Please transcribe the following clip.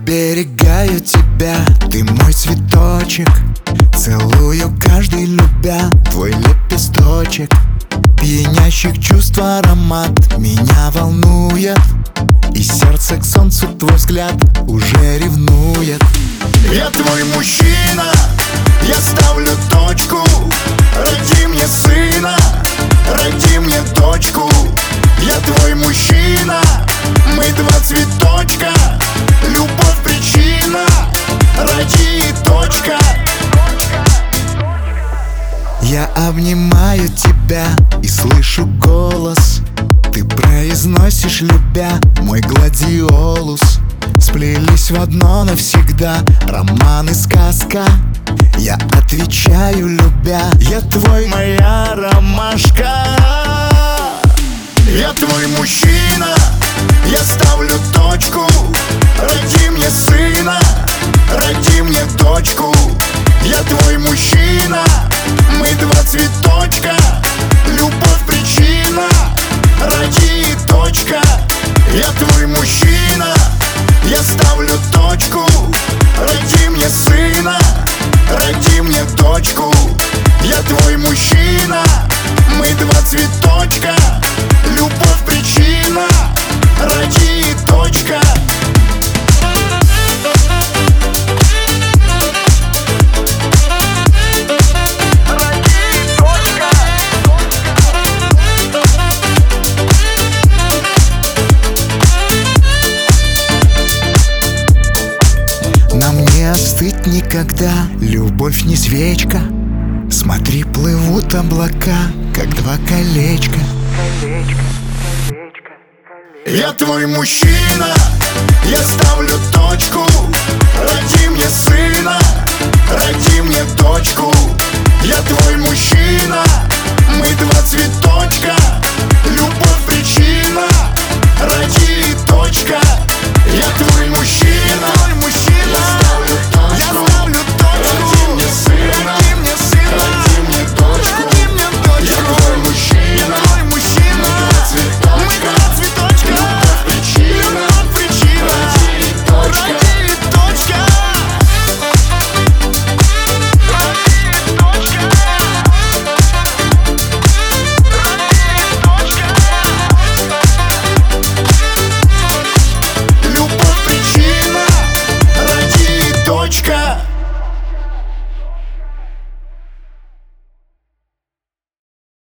оберегаю тебя, ты мой цветочек. Целую каждый, любя твой лепесточек. Пьянящих чувств аромат меня волнует, и сердце к солнцу твой взгляд уже ревнует. Я твой мужчина, я ставлю точку. Роди мне сына, роди мне дочку. Я твой мужчина, мы два цветочка. Любовь причина, роди и точка. Я обнимаю тебя и слышу голос. Ты произносишь, любя, мой гладиолус. Сплелись в одно навсегда роман и сказка. Я отвечаю, любя, я твой, моя ромашка. Я твой мужчина, я ставлю точку. Роди мне сына, роди мне дочку. Я твой мужчина, мы два цветочка. Любовь причина, роди и точка. Я твой мужчина, я ставлю точку. Роди мне сына, роди мне дочку. Я твой мужчина, мы два цветочка. Любовь причина, роди и точка. Нам не остыть никогда, любовь не свечка. Смотри, плывут облака, как два колечка. Я твой мужчина, я ставлю точку. Роди мне сына, роди мне дочку. Я твой мужчина, мы два цветочка. Любовь причина, роди и точка.